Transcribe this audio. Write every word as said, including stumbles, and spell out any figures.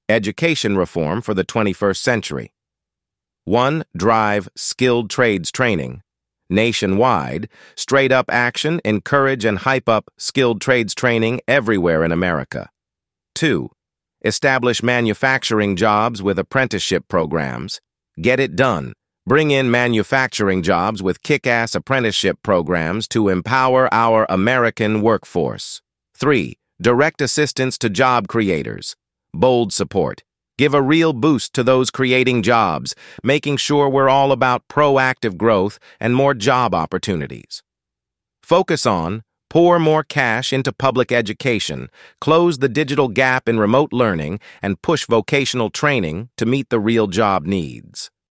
Education reform for the twenty-first century. One, drive skilled trades training. Nationwide, straight-up action, encourage and hype up skilled trades training everywhere in America. Two, establish manufacturing jobs with apprenticeship programs. Get it done. Bring in manufacturing jobs with kick-ass apprenticeship programs to empower our American workforce. Three, direct assistance to job creators. Bold support. Give a real boost to those creating jobs, making sure we're all about proactive growth and more job opportunities. Focus on, pour more cash into public education, close the digital gap in remote learning, and push vocational training to meet the real job needs.